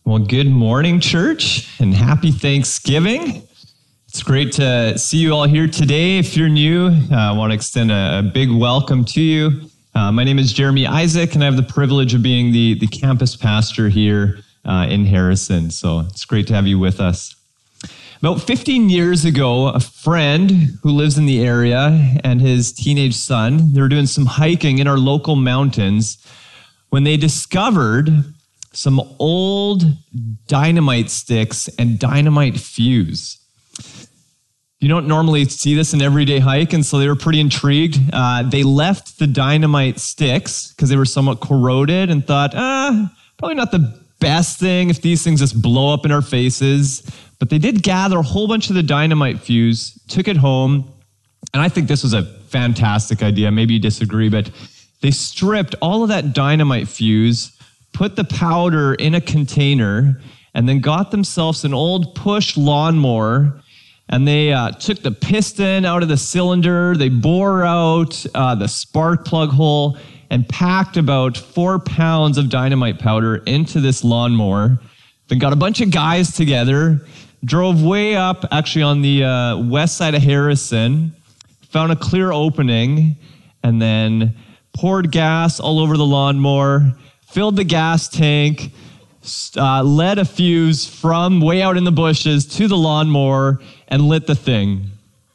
Well, good morning, church, and happy Thanksgiving. It's great to see you all here today. If you're new, I want to extend a big welcome to you. My name is Jeremy Isaac, and I have the privilege of being the campus pastor here in Harrison. So it's great to have you with us. About 15 years ago, a friend who lives in the area and his teenage son, they were doing some hiking in our local mountains when they discovered some old dynamite sticks and dynamite fuse. You don't normally see this in everyday hike, and so they were pretty intrigued. They left the dynamite sticks because they were somewhat corroded and thought, probably not the best thing if these things just blow up in our faces. But they did gather a whole bunch of the dynamite fuse, took it home, and I think this was a fantastic idea. Maybe you disagree, but they stripped all of that dynamite fuse, put the powder in a container, and then got themselves an old push lawnmower, and they took the piston out of the cylinder, they bore out the spark plug hole, and packed about 4 pounds of dynamite powder into this lawnmower, then got a bunch of guys together, drove way up, actually on the west side of Harrison, found a clear opening, and then poured gas all over the lawnmower, filled the gas tank, led a fuse from way out in the bushes to the lawnmower, and lit the thing.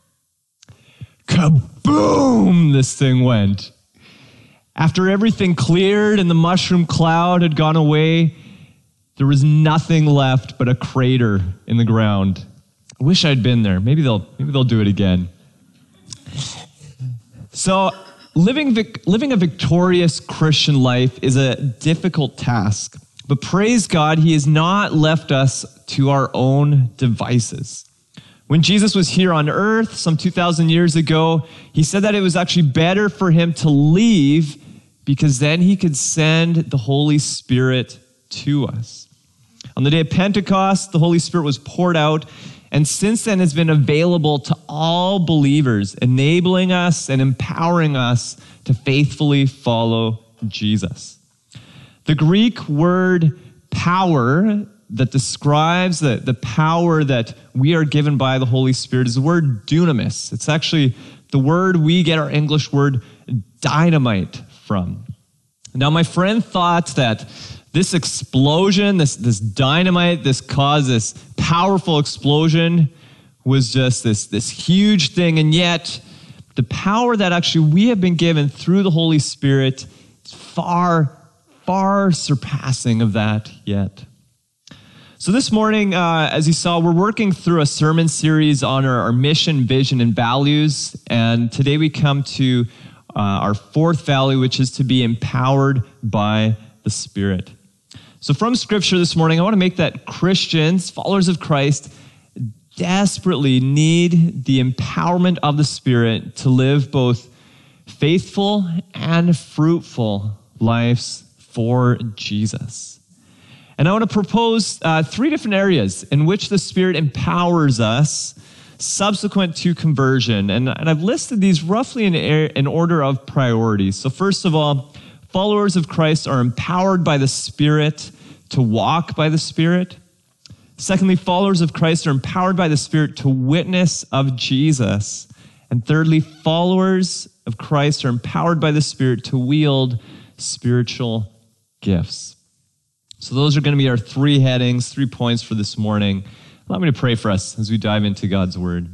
Kaboom! This thing went. After everything cleared and the mushroom cloud had gone away, there was nothing left but a crater in the ground. I wish I'd been there. Maybe they'll do it again. So, living a victorious Christian life is a difficult task, but praise God, He has not left us to our own devices. When Jesus was here on earth some 2,000 years ago, He said that it was actually better for Him to leave because then He could send the Holy Spirit to us. On the day of Pentecost, the Holy Spirit was poured out, and since then has been available to all believers, enabling us and empowering us to faithfully follow Jesus. The Greek word power that describes the power that we are given by the Holy Spirit is the word dunamis. It's actually the word we get our English word dynamite from. Now, my friend thought that this explosion, this dynamite, this powerful explosion was just this huge thing. And yet, the power that actually we have been given through the Holy Spirit is far, far surpassing of that yet. So this morning, as you saw, we're working through a sermon series on our mission, vision, and values. And today we come to our fourth value, which is to be empowered by the Spirit. So from Scripture this morning, I want to make that Christians, followers of Christ, desperately need the empowerment of the Spirit to live both faithful and fruitful lives for Jesus. And I want to propose 3 different areas in which the Spirit empowers us subsequent to conversion. And I've listed these roughly in order of priority. So first of all, followers of Christ are empowered by the Spirit to walk by the Spirit. Secondly, followers of Christ are empowered by the Spirit to witness of Jesus. And thirdly, followers of Christ are empowered by the Spirit to wield spiritual gifts. So those are going to be our 3 headings, 3 points for this morning. Allow me to pray for us as we dive into God's Word.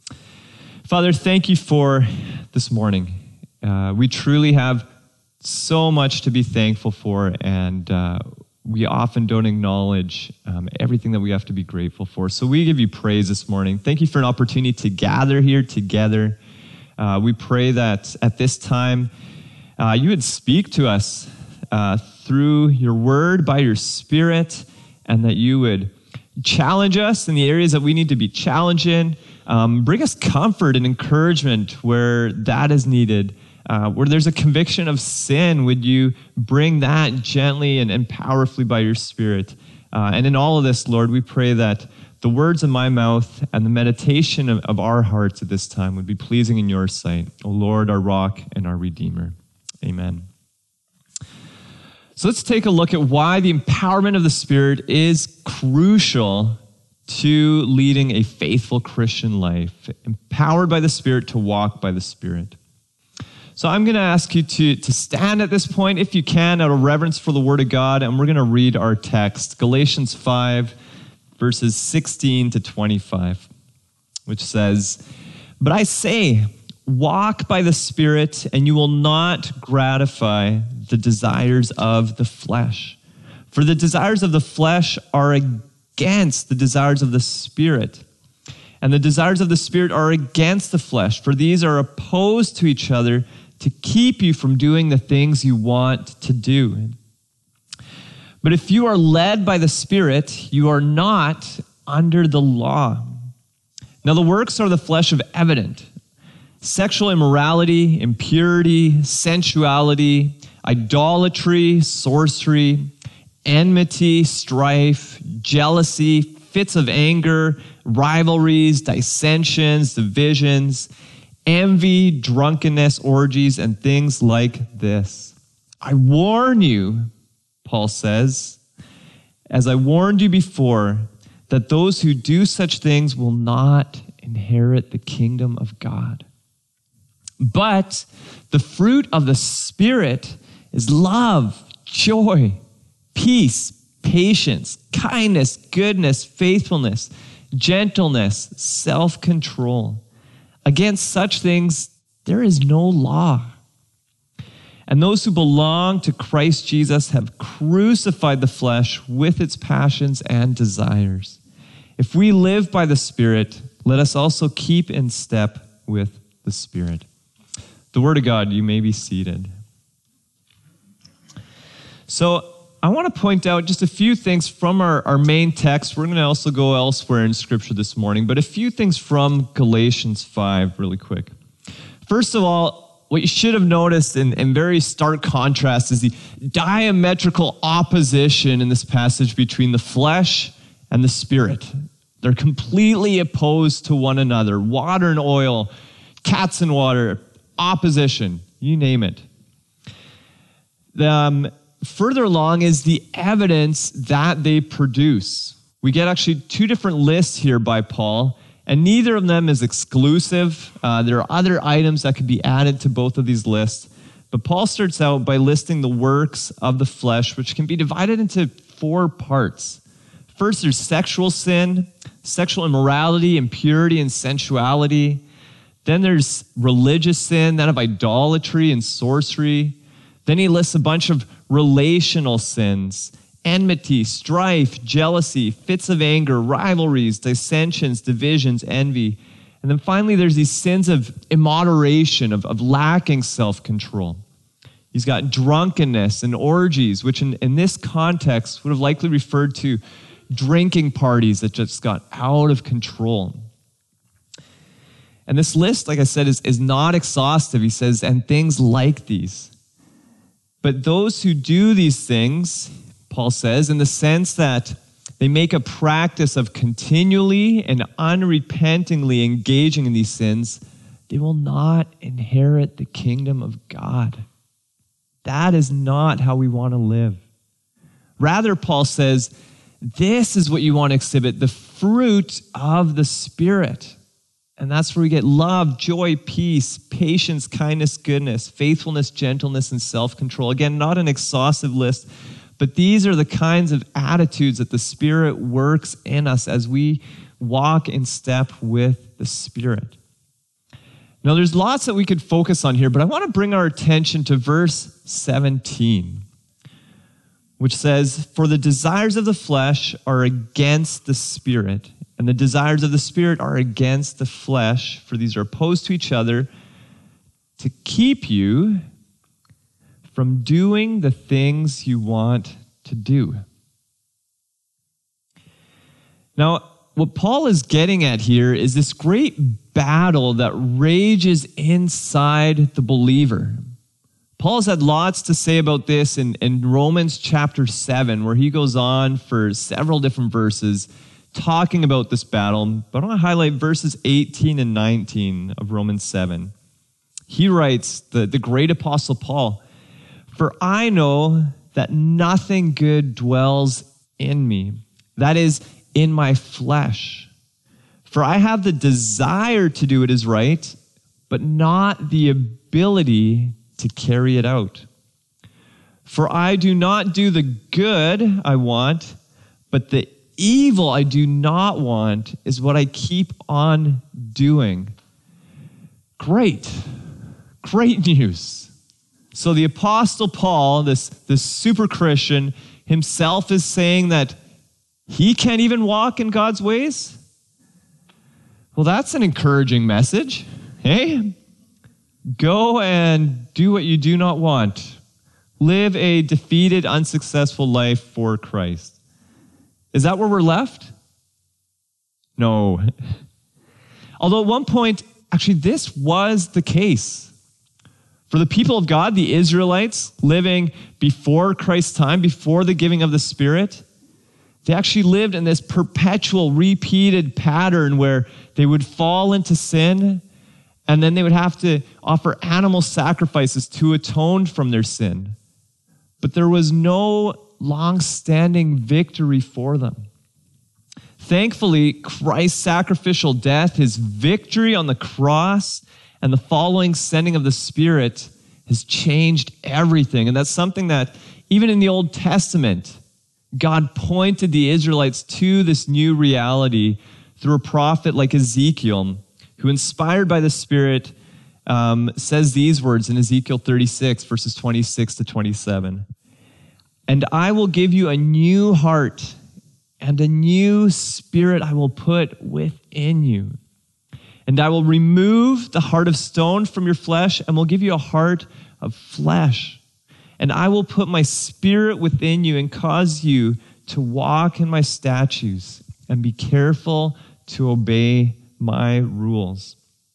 Father, thank you for this morning. We truly have so much to be thankful for, and we often don't acknowledge everything that we have to be grateful for. So we give you praise this morning. Thank you for an opportunity to gather here together. We pray that at this time, you would speak to us through your word, by your Spirit, and that you would challenge us in the areas that we need to be challenged in. Bring us comfort and encouragement where that is needed. Where there's a conviction of sin, would you bring that gently and powerfully by your Spirit? And in all of this, Lord, we pray that the words of my mouth and the meditation of our hearts at this time would be pleasing in your sight, O Lord, our rock and our Redeemer. Amen. So let's take a look at why the empowerment of the Spirit is crucial to leading a faithful Christian life, empowered by the Spirit to walk by the Spirit. So I'm going to ask you to stand at this point, if you can, out of reverence for the Word of God, and we're going to read our text, Galatians 5, verses 16 to 25, which says, "But I say, walk by the Spirit, and you will not gratify the desires of the flesh. For the desires of the flesh are against the desires of the Spirit, and the desires of the Spirit are against the flesh, for these are opposed to each other to keep you from doing the things you want to do. But if you are led by the Spirit, you are not under the law. Now the works of the flesh are evident: sexual immorality, impurity, sensuality, idolatry, sorcery, enmity, strife, jealousy, fits of anger, rivalries, dissensions, divisions, envy, drunkenness, orgies, and things like this. I warn you," Paul says, "as I warned you before, that those who do such things will not inherit the kingdom of God. But the fruit of the Spirit is love, joy, peace, patience, kindness, goodness, faithfulness, gentleness, self-control. Against such things, there is no law. And those who belong to Christ Jesus have crucified the flesh with its passions and desires. If we live by the Spirit, let us also keep in step with the Spirit." The Word of God, you may be seated. So I want to point out just a few things from our main text. We're going to also go elsewhere in Scripture this morning, but a few things from Galatians 5 really quick. First of all, what you should have noticed in very stark contrast is the diametrical opposition in this passage between the flesh and the Spirit. They're completely opposed to one another. Water and oil, cats and water, opposition, you name it. Further along is the evidence that they produce. We get actually two different lists here by Paul, and neither of them is exclusive. There are other items that could be added to both of these lists. But Paul starts out by listing the works of the flesh, which can be divided into 4 parts. First, there's sexual sin, sexual immorality, impurity, and sensuality. Then there's religious sin, that of idolatry and sorcery. Then he lists a bunch of relational sins: enmity, strife, jealousy, fits of anger, rivalries, dissensions, divisions, envy. And then finally, there's these sins of immoderation, of lacking self-control. He's got drunkenness and orgies, which in this context would have likely referred to drinking parties that just got out of control. And this list, like I said, is not exhaustive. He says, and things like these. But those who do these things, Paul says, in the sense that they make a practice of continually and unrepentingly engaging in these sins, they will not inherit the kingdom of God. That is not how we want to live. Rather, Paul says, this is what you want to exhibit, the fruit of the Spirit. And that's where we get love, joy, peace, patience, kindness, goodness, faithfulness, gentleness, and self-control. Again, not an exhaustive list, but these are the kinds of attitudes that the Spirit works in us as we walk in step with the Spirit. Now, there's lots that we could focus on here, but I want to bring our attention to verse 17, which says, "For the desires of the flesh are against the Spirit, and the desires of the Spirit are against the flesh, for these are opposed to each other to keep you from doing the things you want to do." Now, what Paul is getting at here is this great battle that rages inside the believer. Paul's had lots to say about this in Romans chapter 7, where he goes on for several different verses talking about this battle, but I want to highlight verses 18 and 19 of Romans 7. He writes, the great apostle Paul, "For I know that nothing good dwells in me, that is, in my flesh. For I have the desire to do what is right, but not the ability to carry it out. For I do not do the good I want, but the evil I do not want is what I keep on doing. Great news. So the Apostle Paul, this super Christian, himself is saying that he can't even walk in God's ways? Well, that's an encouraging message. Hey, go and do what you do not want. Live a defeated, unsuccessful life for Christ. Is that where we're left? No. Although at one point, actually, this was the case. For the people of God, the Israelites living before Christ's time, before the giving of the Spirit, they actually lived in this perpetual, repeated pattern where they would fall into sin, and then they would have to offer animal sacrifices to atone from their sin. But there was no long-standing victory for them. Thankfully, Christ's sacrificial death, his victory on the cross, and the following sending of the Spirit has changed everything. And that's something that even in the Old Testament, God pointed the Israelites to this new reality through a prophet like Ezekiel, who, inspired by the Spirit, says these words in Ezekiel 36, verses 26 to 27. And I will give you a new heart, and a new spirit I will put within you. And I will remove the heart of stone from your flesh, and will give you a heart of flesh. And I will put my spirit within you and cause you to walk in my statutes and be careful to obey my rules.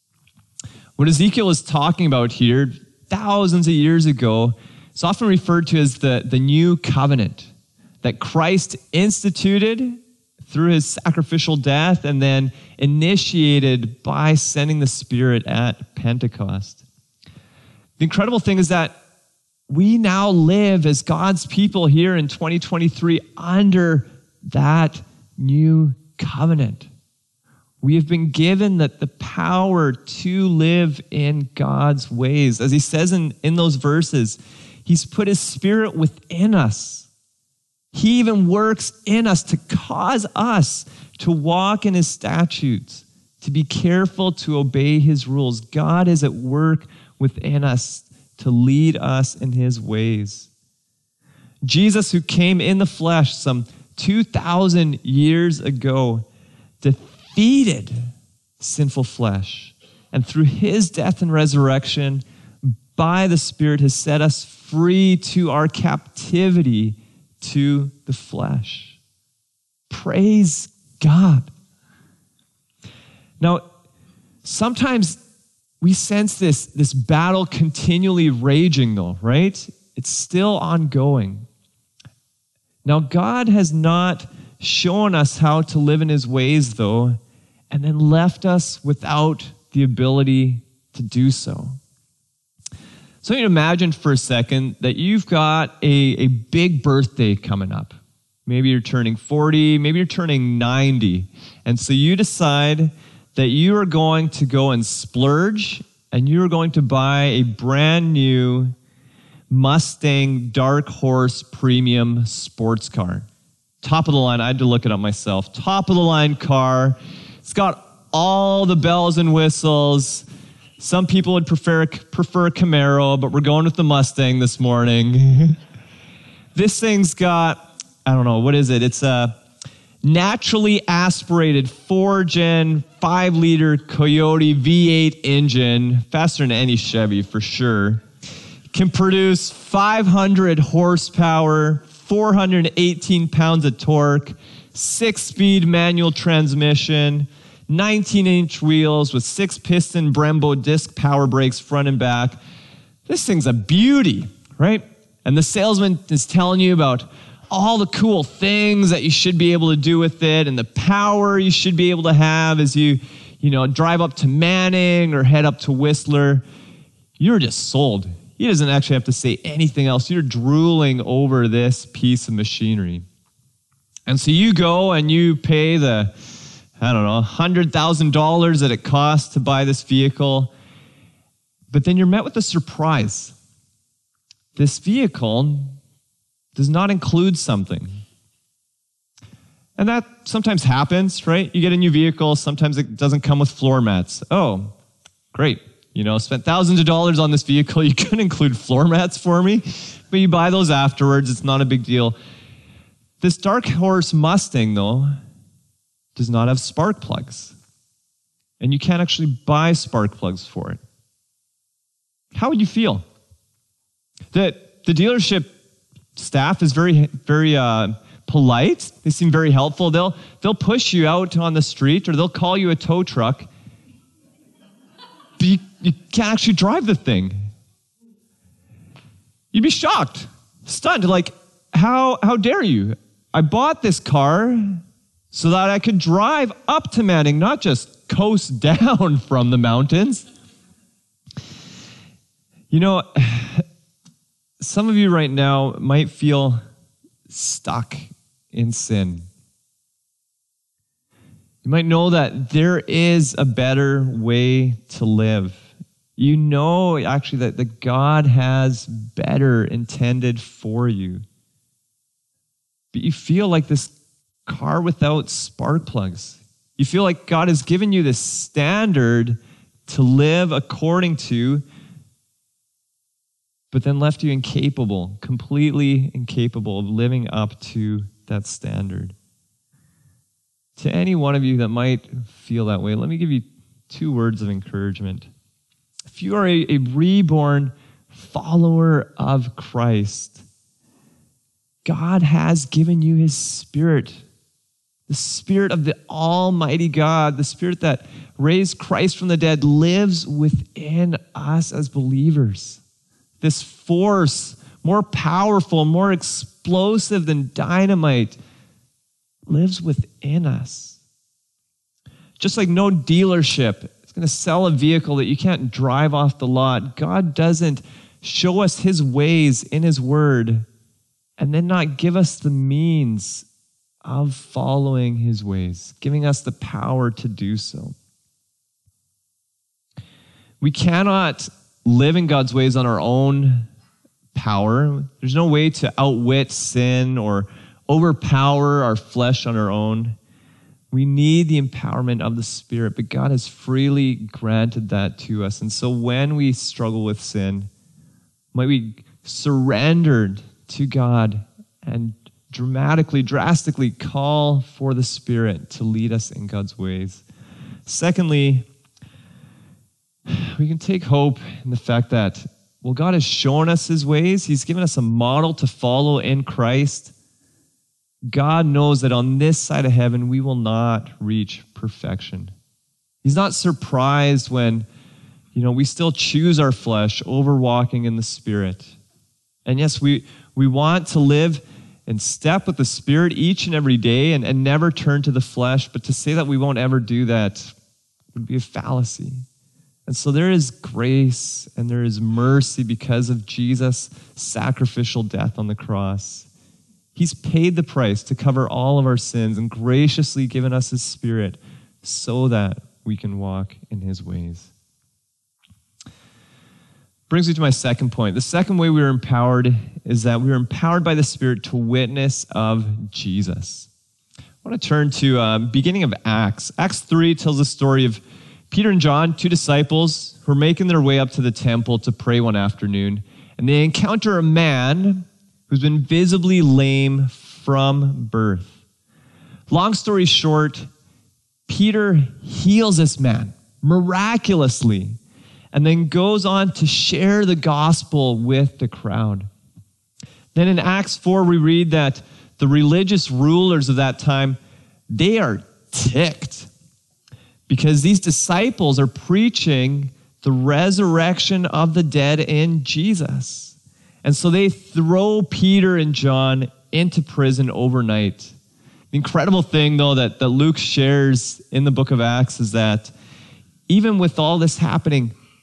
What Ezekiel is talking about here, thousands of years ago, it's often referred to as the new covenant that Christ instituted through his sacrificial death and then initiated by sending the Spirit at Pentecost. The incredible thing is that we now live as God's people here in 2023 under that new covenant. We have been given the power to live in God's ways. As he says in those verses, he's put his Spirit within us. He even works in us to cause us to walk in his statutes, to be careful to obey his rules. God is at work within us to lead us in his ways. Jesus, who came in the flesh some 2,000 years ago, defeated sinful flesh. And through his death and resurrection, by the Spirit, has set us free to our captivity to the flesh. Praise God. Now, sometimes we sense this battle continually raging, though, right? It's still ongoing. Now, God has not shown us how to live in his ways, though, and then left us without the ability to do so. So you imagine for a second that you've got a big birthday coming up. Maybe you're turning 40, maybe you're turning 90. And so you decide that you are going to go and splurge and you're going to buy a brand new Mustang Dark Horse Premium sports car. Top of the line, I had to look it up myself. Top of the line car. It's got all the bells and whistles. Some people would prefer a Camaro, but we're going with the Mustang this morning. This thing's got, I don't know, what is it? It's a naturally aspirated 4-gen, 5-liter Coyote V8 engine, faster than any Chevy for sure. Can produce 500 horsepower, 418 pounds of torque, 6-speed manual transmission, 19-inch wheels with 6-piston Brembo disc power brakes front and back. This thing's a beauty, right? And the salesman is telling you about all the cool things that you should be able to do with it and the power you should be able to have as you drive up to Manning or head up to Whistler. You're just sold. he doesn't actually have to say anything else. You're drooling over this piece of machinery. And so you go and you pay the, $100,000 that it costs to buy this vehicle. But then you're met with a surprise. This vehicle does not include something. And that sometimes happens, right? You get a new vehicle, sometimes it doesn't come with floor mats. Oh, great. Spent thousands of dollars on this vehicle. You couldn't include floor mats for me, but you buy those afterwards. It's not a big deal. This Dark Horse Mustang, though, does not have spark plugs. And you can't actually buy spark plugs for it. How would you feel? The dealership staff is very, very polite. They seem very helpful. They'll push you out on the street, or they'll call you a tow truck. But you can't actually drive the thing. You'd be shocked, stunned, like, how dare you? I bought this car so that I could drive up to Manning, not just coast down from the mountains. Some of you right now might feel stuck in sin. You might know that there is a better way to live. You know actually that God has better intended for you. But you feel like this car without spark plugs. You feel like God has given you this standard to live according to, but then left you incapable, completely incapable of living up to that standard. To any one of you that might feel that way, let me give you 2 words of encouragement. If you are a reborn follower of Christ, God has given you his Spirit, the Spirit of the Almighty God, the Spirit that raised Christ from the dead lives within us as believers. This force, more powerful, more explosive than dynamite, lives within us. Just like no dealership is going to sell a vehicle that you can't drive off the lot, God doesn't show us his ways in his word and then not give us the means of following his ways, giving us the power to do so. We cannot live in God's ways on our own power. There's no way to outwit sin or overpower our flesh on our own. We need the empowerment of the Spirit, but God has freely granted that to us. And so when we struggle with sin, might we surrender to God and drastically call for the Spirit to lead us in God's ways. Secondly, we can take hope in the fact that, God has shown us his ways. He's given us a model to follow in Christ. God knows that on this side of heaven, we will not reach perfection. He's not surprised when, we still choose our flesh over walking in the Spirit. And yes, we want to live in step with the Spirit each and every day and never turn to the flesh, but to say that we won't ever do that would be a fallacy. And so there is grace and there is mercy because of Jesus' sacrificial death on the cross. He's paid the price to cover all of our sins and graciously given us his Spirit so that we can walk in his ways. Brings me to my second point. The second way we are empowered is that we are empowered by the Spirit to witness of Jesus. I want to turn to beginning of Acts. Acts 3 tells the story of Peter and John, 2 disciples, who are making their way up to the temple to pray one afternoon, and they encounter a man who's been visibly lame from birth. Long story short, Peter heals this man miraculously and then goes on to share the gospel with the crowd. Then in Acts 4, we read that the religious rulers of that time, they are ticked because these disciples are preaching the resurrection of the dead in Jesus. And so they throw Peter and John into prison overnight. The incredible thing, though, that Luke shares in the book of Acts is that even with all this happening,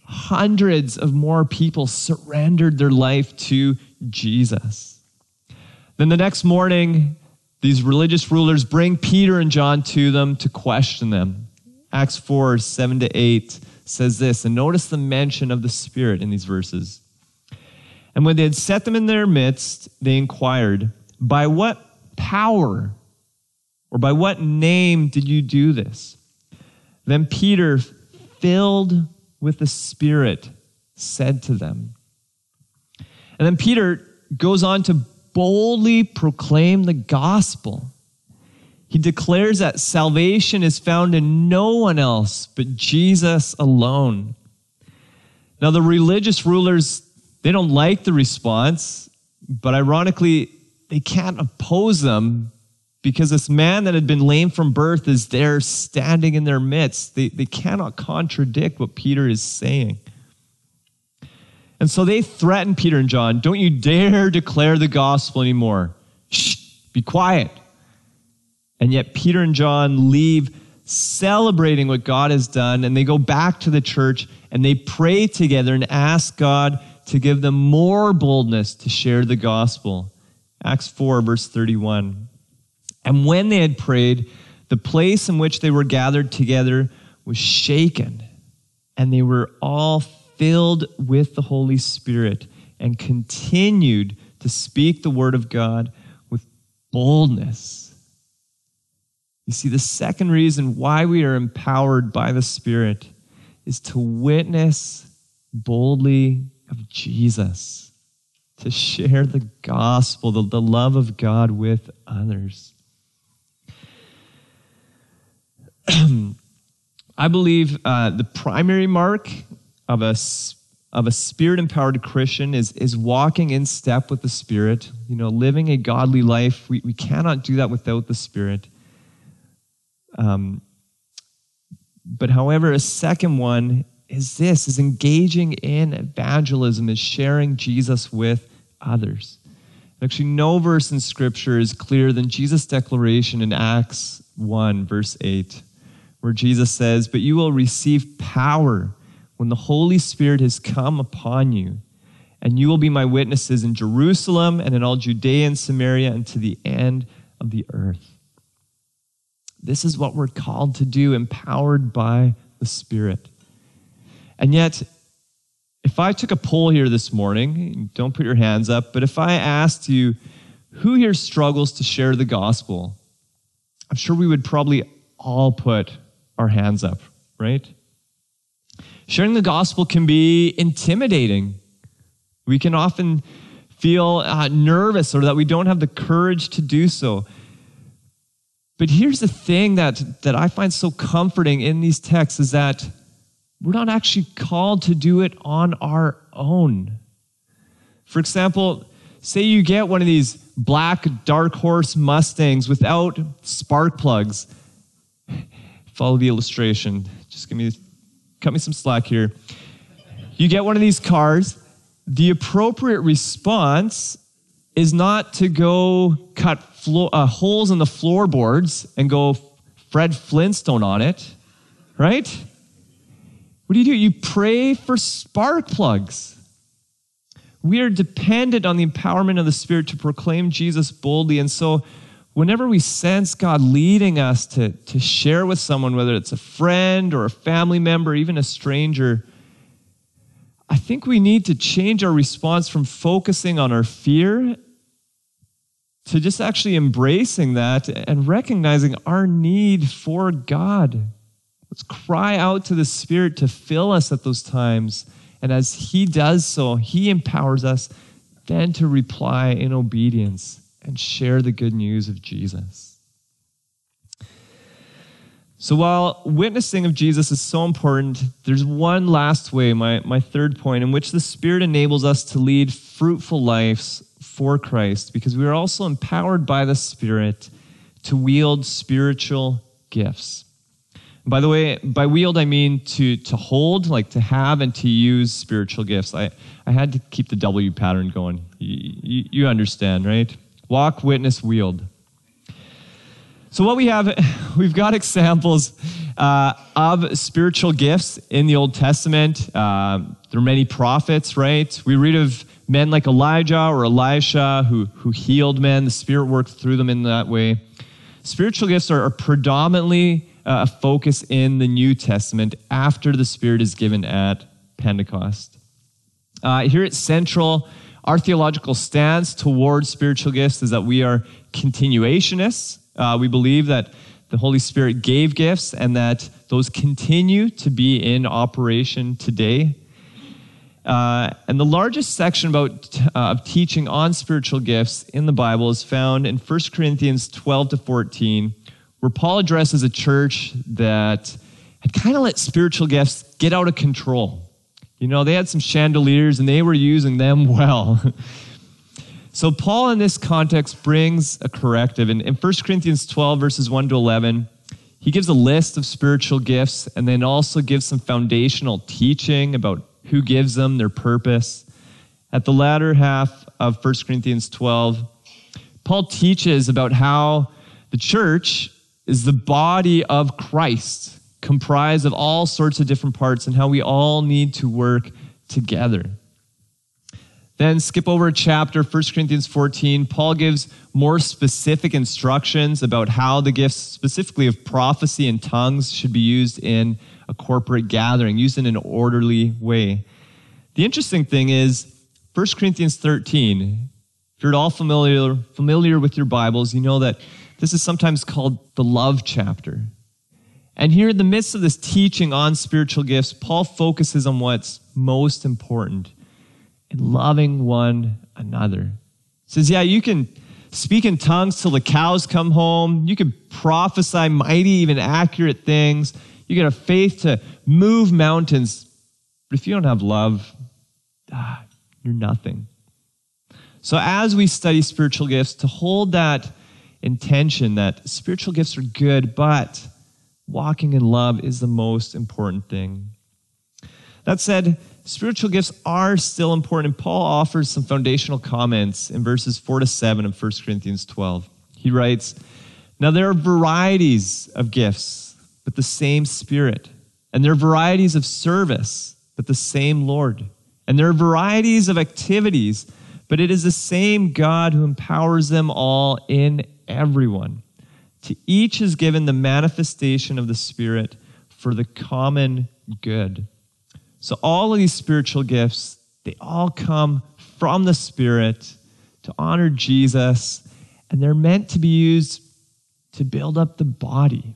hundreds of more people surrendered their life to Jesus. Then the next morning, these religious rulers bring Peter and John to them to question them. Acts 4, 7-8 says this, and notice the mention of the Spirit in these verses. And when they had set them in their midst, they inquired, by what power or by what name did you do this? Then Peter, filled with the Spirit, said to them. And then Peter goes on to boldly proclaim the gospel. He declares that salvation is found in no one else but Jesus alone. Now, the religious rulers, they don't like the response, but ironically, they can't oppose them because this man that had been lame from birth is there standing in their midst. They cannot contradict what Peter is saying. And so they threaten Peter and John, don't you dare declare the gospel anymore. Shh, be quiet. And yet Peter and John leave celebrating what God has done, and they go back to the church and they pray together and ask God to give them more boldness to share the gospel. Acts 4, verse 31. And when they had prayed, the place in which they were gathered together was shaken, and they were all filled with the Holy Spirit and continued to speak the word of God with boldness. You see, the second reason why we are empowered by the Spirit is to witness boldly of Jesus, to share the gospel, the love of God with others. I believe the primary mark of a Spirit-empowered Christian is walking in step with the Spirit, living a godly life. We cannot do that without the Spirit. But however, a second one is engaging in evangelism, is sharing Jesus with others. Actually, no verse in Scripture is clearer than Jesus' declaration in Acts 1, verse 8, where Jesus says, but you will receive power when the Holy Spirit has come upon you, and you will be my witnesses in Jerusalem and in all Judea and Samaria and to the end of the earth. This is what we're called to do, empowered by the Spirit. And yet, if I took a poll here this morning, don't put your hands up, but if I asked you, who here struggles to share the gospel? I'm sure we would probably all put our hands up, right? Sharing the gospel can be intimidating. We can often feel nervous or that we don't have the courage to do so. But here's the thing that I find so comforting in these texts is that we're not actually called to do it on our own. For example, say you get one of these black Dark Horse Mustangs without spark plugs. Follow the illustration. Just cut me some slack here. You get one of these cars. The appropriate response is not to go cut holes in the floorboards and go Fred Flintstone on it, right? What do? You pray for spark plugs. We are dependent on the empowerment of the Spirit to proclaim Jesus boldly. And so whenever we sense God leading us to share with someone, whether it's a friend or a family member, even a stranger, I think we need to change our response from focusing on our fear to just actually embracing that and recognizing our need for God. Let's cry out to the Spirit to fill us at those times. And as He does so, He empowers us then to reply in obedience and share the good news of Jesus. So while witnessing of Jesus is so important, there's one last way, my third point, in which the Spirit enables us to lead fruitful lives for Christ, because we are also empowered by the Spirit to wield spiritual gifts. By the way, by wield, I mean to hold, like to have and to use spiritual gifts. I had to keep the W pattern going. You understand, right? Walk, witness, wield. So what we've got examples of spiritual gifts in the Old Testament. There are many prophets, right? We read of men like Elijah or Elisha who healed men. The Spirit worked through them in that way. Spiritual gifts are predominantly a focus in the New Testament after the Spirit is given at Pentecost. Here at Central, our theological stance towards spiritual gifts is that we are continuationists. We believe that the Holy Spirit gave gifts and that those continue to be in operation today. And the largest section of teaching on spiritual gifts in the Bible is found in 1 Corinthians 12 to 14, where Paul addresses a church that had kind of let spiritual gifts get out of control. You know, they had some chandeliers and they were using them well. So Paul in this context brings a corrective. In 1 Corinthians 12, verses 1 to 11, he gives a list of spiritual gifts and then also gives some foundational teaching about who gives them, their purpose. At the latter half of 1 Corinthians 12, Paul teaches about how the church is the body of Christ, comprised of all sorts of different parts, and how we all need to work together. Then skip over a chapter, 1 Corinthians 14. Paul gives more specific instructions about how the gifts, specifically of prophecy and tongues, should be used in a corporate gathering, used in an orderly way. The interesting thing is, 1 Corinthians 13, if you're at all familiar with your Bibles, you know that this is sometimes called the love chapter. And here in the midst of this teaching on spiritual gifts, Paul focuses on what's most important in loving one another. He says, yeah, you can speak in tongues till the cows come home. You can prophesy mighty, even accurate things. You get a faith to move mountains. But if you don't have love, you're nothing. So as we study spiritual gifts, to hold that intention that spiritual gifts are good, but walking in love is the most important thing. That said, spiritual gifts are still important. Paul offers some foundational comments in verses 4 to 7 of 1 Corinthians 12. He writes, now there are varieties of gifts, but the same Spirit. And there are varieties of service, but the same Lord. And there are varieties of activities, but it is the same God who empowers them all in everyone. To each is given the manifestation of the Spirit for the common good. So all of these spiritual gifts, they all come from the Spirit to honor Jesus, and they're meant to be used to build up the body.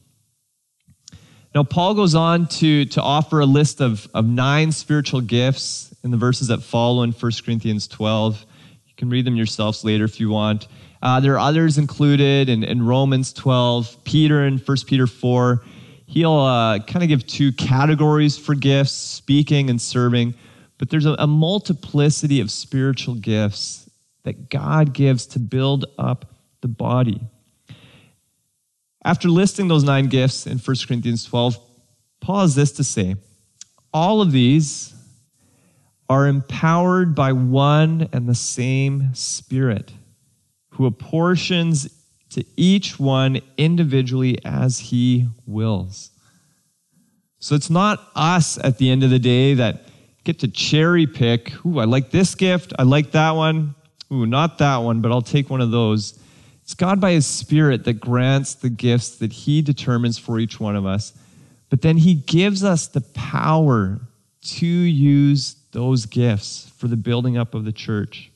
Now, Paul goes on to offer a list of 9 spiritual gifts in the verses that follow in 1 Corinthians 12. You can read them yourselves later if you want. There are others included in Romans 12, Peter in 1 Peter 4. He'll kind of give 2 categories for gifts, speaking and serving. But there's a multiplicity of spiritual gifts that God gives to build up the body. After listing those 9 gifts in 1 Corinthians 12, Paul has this to say: all of these are empowered by one and the same Spirit, who apportions to each one individually as he wills. So it's not us at the end of the day that get to cherry pick, ooh, I like this gift, I like that one, ooh, not that one, but I'll take one of those. It's God by his Spirit that grants the gifts that he determines for each one of us. But then he gives us the power to use those gifts for the building up of the church.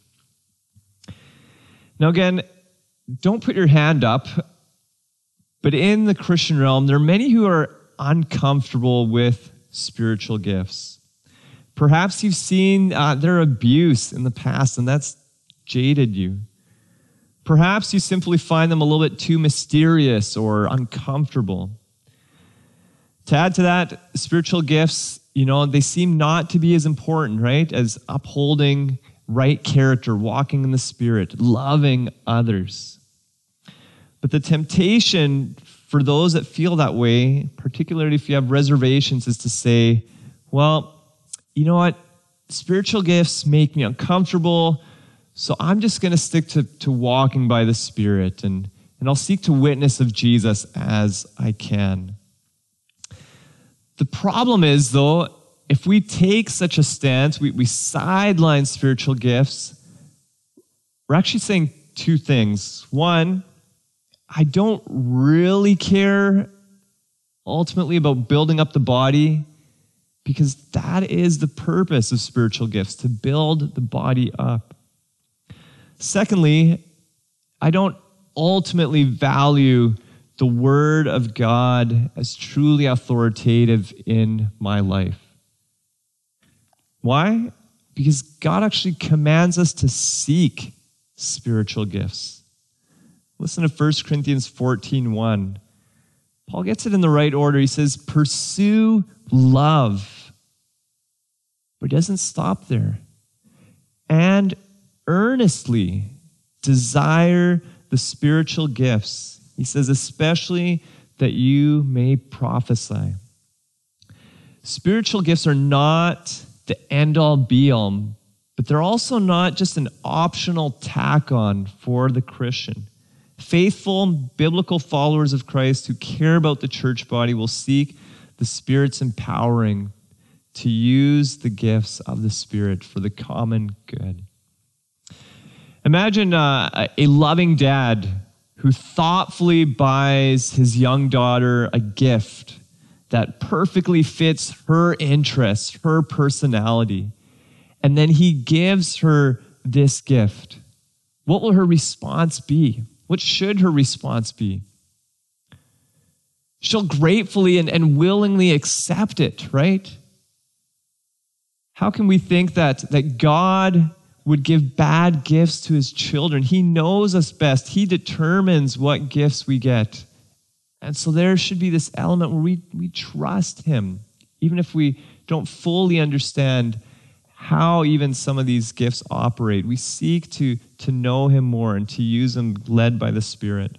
Now again, don't put your hand up, but in the Christian realm, there are many who are uncomfortable with spiritual gifts. Perhaps you've seen their abuse in the past, and that's jaded you. Perhaps you simply find them a little bit too mysterious or uncomfortable. To add to that, spiritual gifts, they seem not to be as important, right, as upholding right character, walking in the Spirit, loving others. But the temptation for those that feel that way, particularly if you have reservations, is to say, well, you know what? Spiritual gifts make me uncomfortable, so I'm just going to stick to walking by the Spirit, and I'll seek to witness of Jesus as I can. The problem is, though, if we take such a stance, we sideline spiritual gifts, we're actually saying two things. One, I don't really care ultimately about building up the body, because that is the purpose of spiritual gifts, to build the body up. Secondly, I don't ultimately value the Word of God as truly authoritative in my life. Why? Because God actually commands us to seek spiritual gifts. Listen to 1 Corinthians 14:1. Paul gets it in the right order. He says, pursue love. But he doesn't stop there. And earnestly desire the spiritual gifts. He says, especially that you may prophesy. Spiritual gifts are not the end-all be-all, but they're also not just an optional tack-on for the Christian. Faithful, biblical followers of Christ who care about the church body will seek the Spirit's empowering to use the gifts of the Spirit for the common good. Imagine a loving dad who thoughtfully buys his young daughter a gift that perfectly fits her interests, her personality, and then he gives her this gift. What will her response be? What should her response be? She'll gratefully and willingly accept it, right? How can we think that God would give bad gifts to his children? He knows us best. He determines what gifts we get. And so there should be this element where we trust him, even if we don't fully understand how even some of these gifts operate. We seek to know him more and to use them led by the Spirit.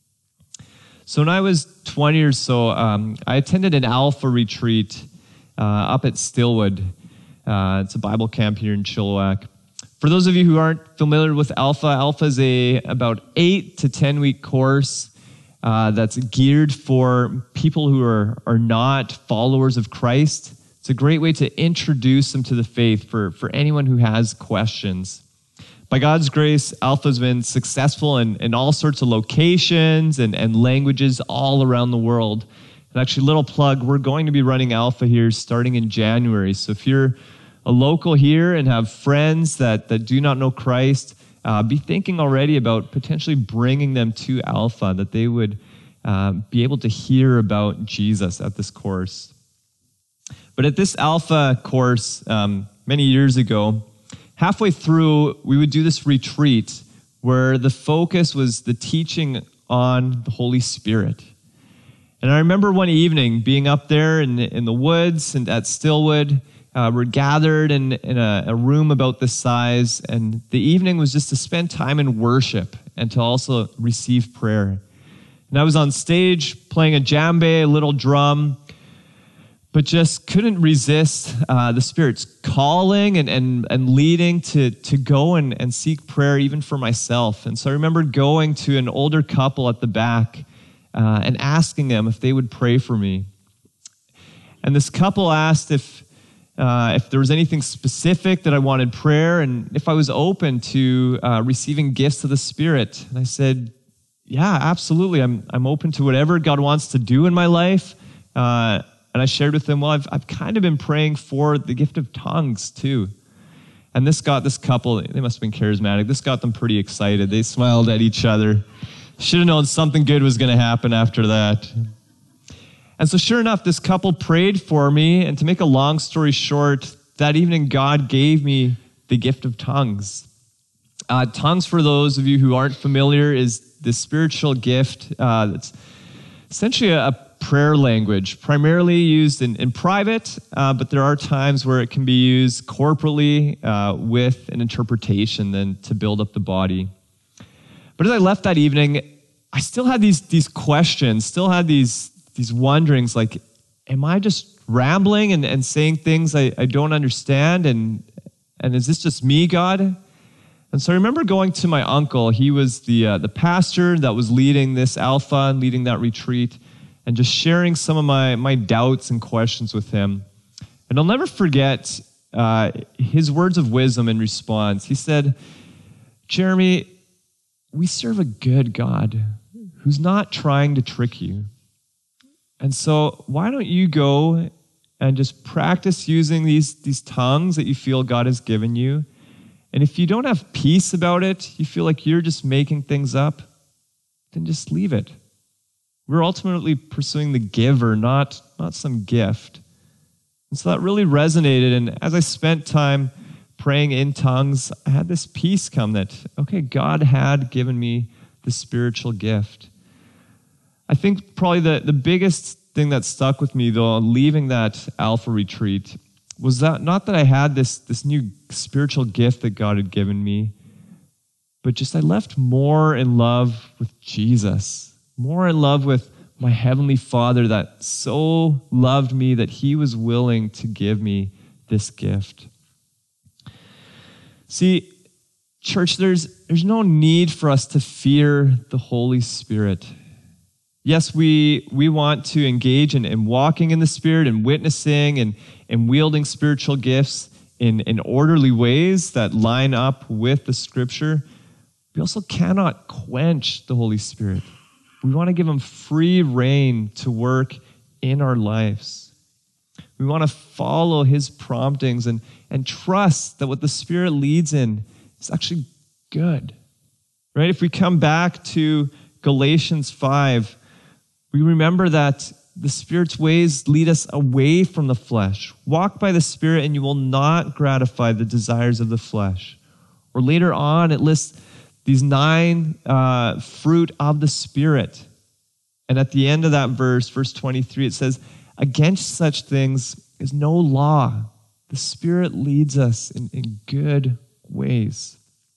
So when I was 20 or so, I attended an Alpha retreat up at Stillwood. It's a Bible camp here in Chilliwack. For those of you who aren't familiar with Alpha, Alpha is about 8 to 10 week course that's geared for people who are not followers of Christ. It's a great way to introduce them to the faith for anyone who has questions. By God's grace, Alpha's been successful in all sorts of locations and languages all around the world. And actually, little plug, we're going to be running Alpha here starting in January. So if you're a local here and have friends that do not know Christ, be thinking already about potentially bringing them to Alpha, that they would be able to hear about Jesus at this course. But at this Alpha course, many years ago, halfway through, we would do this retreat where the focus was the teaching on the Holy Spirit. And I remember one evening being up there in the woods and at Stillwood. We're gathered in a room about this size, and the evening was just to spend time in worship and to also receive prayer. And I was on stage playing a djembe, a little drum, but just couldn't resist the Spirit's calling and leading to go and seek prayer even for myself. And so I remember going to an older couple at the back and asking them if they would pray for me. And this couple asked if there was anything specific that I wanted prayer and if I was open to receiving gifts of the Spirit. And I said, yeah, absolutely. I'm open to whatever God wants to do in my life. And I shared with them, well, I've kind of been praying for the gift of tongues too. And this got this couple, they must have been charismatic, this got them pretty excited. They smiled at each other. Should have known something good was going to happen after that. And so sure enough, this couple prayed for me, and to make a long story short, that evening God gave me the gift of tongues. Tongues, for those of you who aren't familiar, is this spiritual gift that's essentially a prayer language, primarily used in private, but there are times where it can be used corporately with an interpretation then to build up the body. But as I left that evening, I still had these questions, still had these wonderings, like, am I just rambling and saying things I don't understand? And is this just me, God? And so I remember going to my uncle. He was the pastor that was leading this Alpha and leading that retreat. and just sharing some of my doubts and questions with him. And I'll never forget his words of wisdom in response. He said, "Jeremy, we serve a good God who's not trying to trick you. And so why don't you go and just practice using these tongues that you feel God has given you. And if you don't have peace about it, you feel like you're just making things up, then just leave it. We're ultimately pursuing the giver, not some gift." And so that really resonated. And as I spent time praying in tongues, I had this peace come that, okay, God had given me the spiritual gift. I think probably the biggest thing that stuck with me, though, leaving that Alpha retreat, was that not that I had this new spiritual gift that God had given me, but just I left more in love with Jesus, more in love with my Heavenly Father that so loved me that He was willing to give me this gift. See, church, there's no need for us to fear the Holy Spirit. Yes, we want to engage in walking in the Spirit and witnessing and wielding spiritual gifts in orderly ways that line up with the Scripture. We also cannot quench the Holy Spirit. We want to give Him free rein to work in our lives. We want to follow His promptings and trust that what the Spirit leads in is actually good. Right? If we come back to Galatians 5, we remember that the Spirit's ways lead us away from the flesh. Walk by the Spirit and you will not gratify the desires of the flesh. Or later on, it lists these 9 fruit of the Spirit. And at the end of that verse 23, it says, "Against such things is no law." The Spirit leads us in good ways.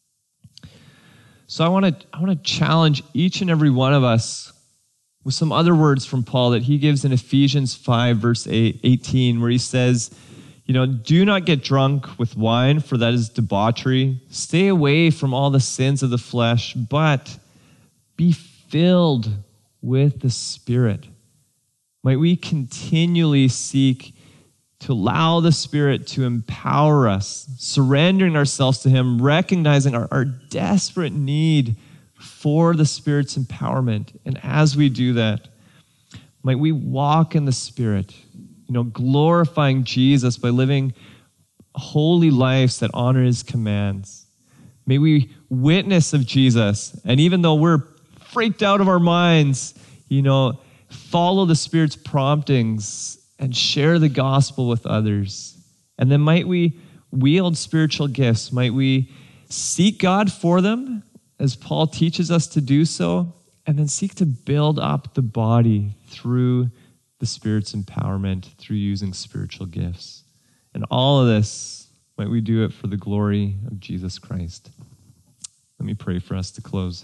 So I want to challenge each and every one of us with some other words from Paul that he gives in Ephesians 5, verse 18, where he says, "Do not get drunk with wine, for that is debauchery. Stay away from all the sins of the flesh, but be filled with the Spirit." Might we continually seek to allow the Spirit to empower us, surrendering ourselves to Him, recognizing our desperate need for the Spirit's empowerment. And as we do that, might we walk in the Spirit, glorifying Jesus by living holy lives that honor His commands. May we witness of Jesus, and even though we're freaked out of our minds, follow the Spirit's promptings and share the gospel with others. And then might we wield spiritual gifts? Might we seek God for them, as Paul teaches us to do so, and then seek to build up the body through the Spirit's empowerment, through using spiritual gifts. And all of this, might we do it for the glory of Jesus Christ. Let me pray for us to close.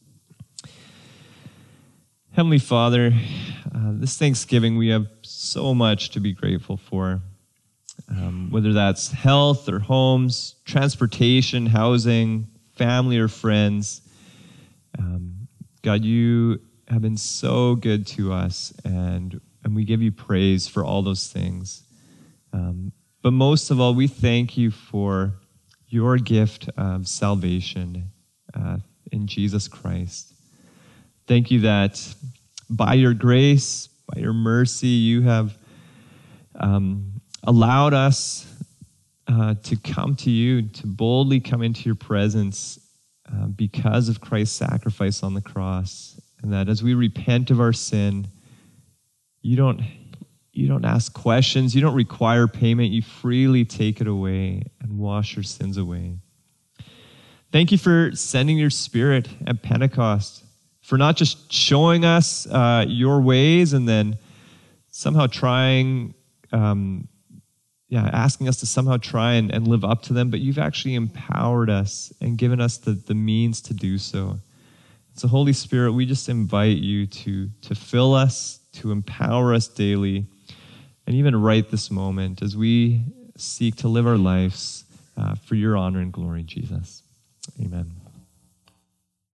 Heavenly Father, this Thanksgiving we have so much to be grateful for, whether that's health or homes, transportation, housing, family or friends. God, you have been so good to us, and we give you praise for all those things. But most of all, we thank you for your gift of salvation in Jesus Christ. Thank you that by your grace, by your mercy, you have allowed us to come to you, to boldly come into your presence because of Christ's sacrifice on the cross. And that as we repent of our sin, you don't ask questions, you don't require payment, you freely take it away and wash your sins away. Thank you for sending your Spirit at Pentecost, for not just showing us your ways and then somehow asking us to somehow try and live up to them, but you've actually empowered us and given us the means to do so. So Holy Spirit, we just invite you to fill us, to empower us daily, and even right this moment as we seek to live our lives for your honor and glory, Jesus. Amen.